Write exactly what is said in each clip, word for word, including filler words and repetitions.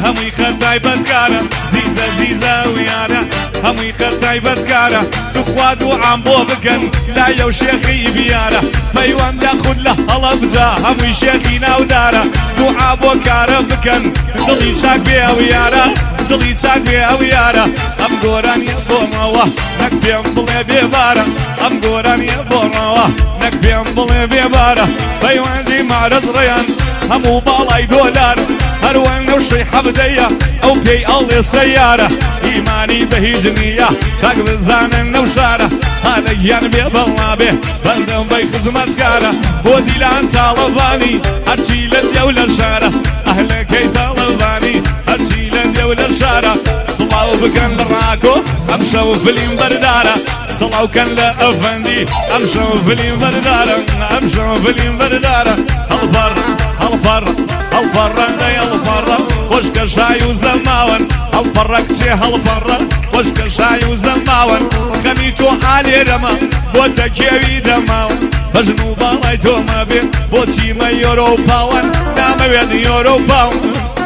هموی خەتای بەدکارە زیزە زیزە ویارە هموی خەتای بەدکارە توخوا دوعام بۆ بکەن لایە و شێخی بیارە پەیوەندە خود لە هەڵە بجا هەمووی شێخی ناودارە دوعا بۆ کارە بکەن دڵی چاک بێ ئەو یارە دڵی چاک بێ ئەو یارە ئەم گۆرانیە بۆمەوە نەک پێم بڵێ بێبارە ئەم گۆرانیە بۆمەوە نەک پێم بڵێ بێبارە پەیوەندی مارەت ڕێیان هەموو باڵای دۆلار هەروەن نەو شوی حەبدەیە ئەو پێی ئەڵێ سەیارە ئیمانی بە هیچ نییە چاک بزانن نەو شارە هەلە گیان بێ بەڵا بێ بەندەم بەی خزمەتکارە بۆ دیلان تاڵەبانی هەرچی لە دێو لە شارە ئەهلەکەی تاڵەبانی هەرچی لە دێو لە شارە سڵاو بکەن لە ڕاکۆ ئەم شەو فلیم بەردارە سڵاوکەن لە ئەفەندی ئەم شەو فلیم بەردارە ئەم شەو فلیم بەردارە هەڵپەڕ هەڵپەڕ هەڵپەڕەندەی هەڵپەڕە خۆشکە شای و زەماوەن هەڵپەڕە کچێ هەڵپەڕە خۆشکە شای و زەماوەن خەمی تۆ ئالێرەمە بۆ تەکێوی دەماوە بەژن و باڵای تۆمە بێ بۆچی مە یۆرۆ و پاوەن نامەوێت یۆرۆ و پاوەن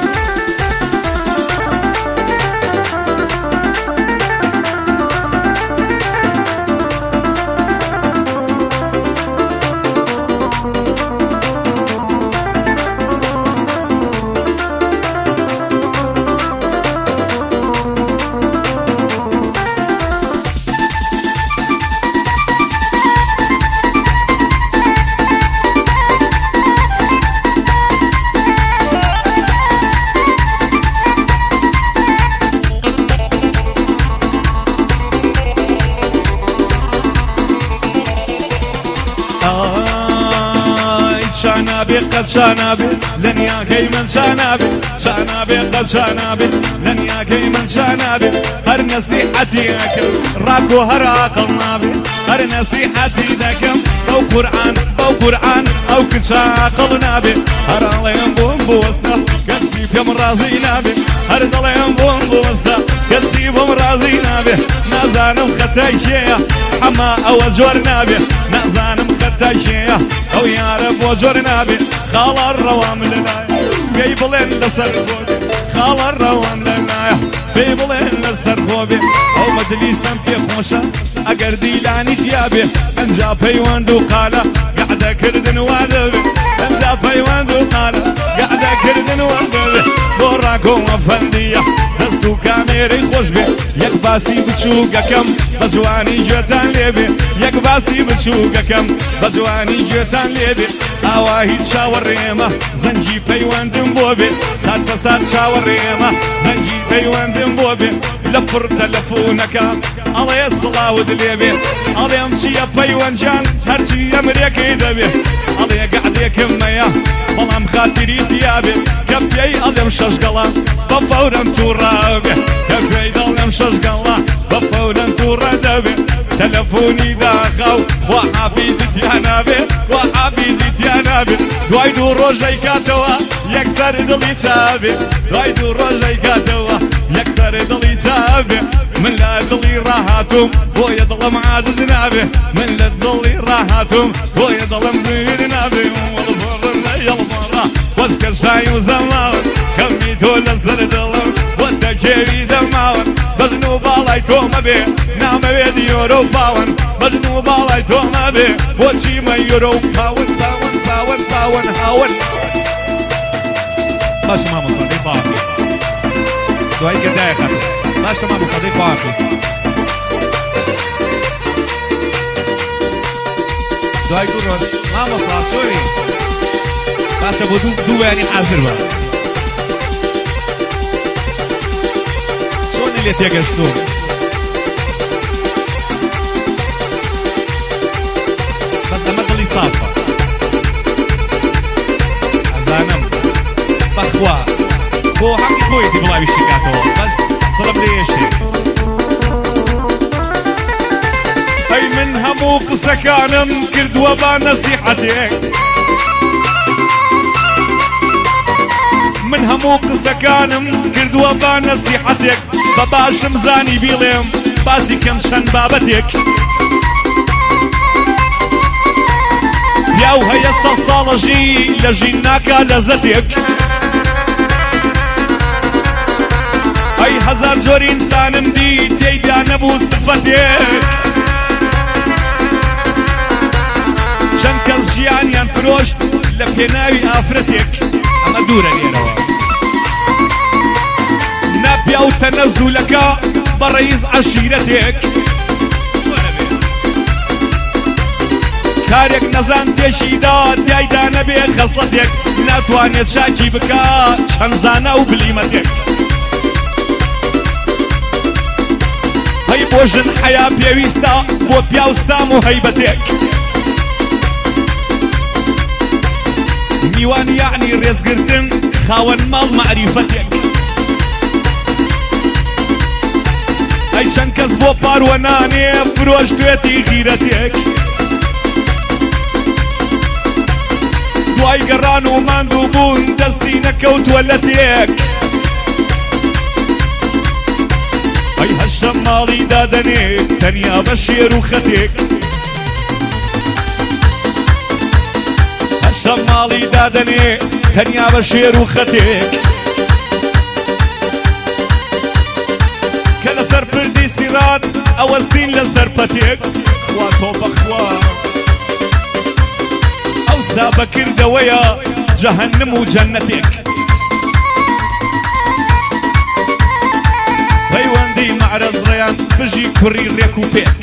چانابێ قەت چانابێ لە نیاکەی من چانابێ چانابێ قەت چانابێ لە نیاکەی من چانابێ هەر نەسیحەتی ئەکەم ڕاکۆ هەر عاقڵ نابێ هەر نەسیحەتی دەکەم بەو قورئان بەو قورئان ئەو کچە عاقڵ نابێ هەر ئەڵێم بۆم بوەستە کەچی پێم ڕازی نابێ هەر دەڵێم بۆم بوەستە کەچی بۆم ڕازی نابێ نازانم خەتای کێیە ئەما ئەوە جۆر نابێ نازانم خەتای کێیە ئەو یارە بۆ جۆر نابێ خاڵە ڕەوام لەلایە پێی بڵێن لەسەر خۆ بێ خاڵە ڕەوام لەلایە پێی بڵێن لەسەر خۆ بێ ئەو مەجلیسم پێ خۆشە ئەگەر دیلانی تیا بێ ئەنجا پەیوەند و قالە گەعدەکردن وا دەبێ ئەنجا پەیوەند و قالە گەعدەکردن وا دەبێ بۆ ڕاکۆ ئەفەندیە دەست و کامێرەی خۆش بێ یەک باسی بچووکەکەم بە جوانی گوێتان لێبێ یەک باسی بچووکەکەم بە جوانی گوێتان لێبێ ئاوا هیچ چاوەڕێمە زەنگی پەیوەندم بۆ بێ سات بە سات چاوەڕێمە زەنگی پەیوەندم بۆ بێ لە پڕ تەلەفۆنەکە ئەڵێ سڵاوت لێبێ ئەڵێم چییە پەیوەنجان هەرچی ئەمرێکەی دەبێ ئەڵێ گەعدێکم مەیە بەڵام خاتری تیابێ کە پێی ئەڵێم شەشگەڵا بە فەورەم تووڕابێ کە پێی دەڵێم شەشگەڵا بە فەورەم تووڕە دەبێ تەلەفۆنی داخاو وا حافیزی تیانابێ وا حافیزی تیانابێ دوای دوو ڕۆژەی کاتەوە یەکسەر دڵی چابێ دوای دوو ڕۆژەی کاتەوە یەکسەر دڵی چابێ من لە دڵی ڕاهاتوم بۆیە دڵم عاجز نابێ من لە دڵی ڕاهاتوم بۆیە دڵم زویر نابێ یەڵمەڕا وەشکە شای و زەماوە کەمی تۆ لەسەر دڵم بۆ تەکێوی دەماوە بەژن و باڵای تۆمە بێ نامەوێت یۆرە و پاوەن بەژن و باڵای تۆمە بێ بۆچی مە یۆرە و پاوەن پاوەن پاوەن پاوەن هاوەن باشە مامۆستا باحافیز دوای گەردایە خەت باشە مامۆستا باحافیز دوای دوو ڕۆژ مامۆستا سۆری باشە بۆ دوو وێنی حازر بە چۆنی لێ تێگەشتوم بەس ئەمە دڵی سافە ئەزانم بەخوا بۆ حەقی خۆیەتی بڵاوی شکاتەوە بەس دڵم لێشێ ئەی من هەموو قسەکانم کردووە با نەسیحەتێک من هەموو قسەکانم کردووە با نەسیحەتێک بە باشم زانی بیڵێم باسی کەم چەند بابەتێک پیاو هەیە سە ساڵەژی لە ژین ناکا لەزەتێک ئەی هەزار جۆری ئینسانم دی تێیدا نەبوو سفەتێک چەند کەس ژیانیان فرۆشت لە پێناوی ئافرەتێک ئەمە دوورە لێرەوە ناپیاوتە نەزوولەکە بە ڕەیس عەشیرەتێک کارێک نەزان تێشیدا تیایدا نەبێ خەسڵەتێک ناتوانێت چاکی بکە چەند زانە و بلیمەتێک هەی بۆ ژن حەیا پێویستە بۆ پیا و سام و هەیبەتێک میوان یعنی ڕێزگرتن خاوەن ماڵ مەعریفەتێک ئەی چەند کەس بۆ پاروەنانێ فرۆشتوێتی غیرەتێک دوای گەڕان و ماندوو بوون دەستی نەکەوتووە لە تێک ئەی هەشتە ماڵی دادەنێ تەنیا بە شێر و خەتێک هەشتە ماڵی دادەنێ تەنیا بە شێر و خەتێک کە لەسەر پردی سیرات ئەوەستین لەسەر پەتێک خوا تۆ بەخوا ئەوسا بەکردەوەیە جەهەنم و جەنەتێک پەیوەندی مەعرەز ڕێیان بژی کوڕی ڕێک و پێک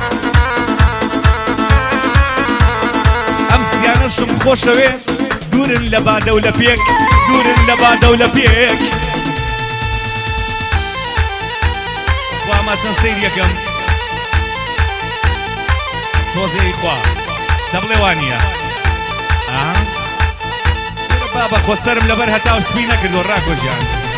ئەم سیانەشم خۆشەوێ دوورن لە بادە و لە پێک دوورن لە بادە و لە پێک خواما چەند سەیر یەکەم تۆزێی خوا دەبڵێ وانییە بابا خۆ سەرم لەبەر هەتا و سپی نەکردو ڕاکۆ گیان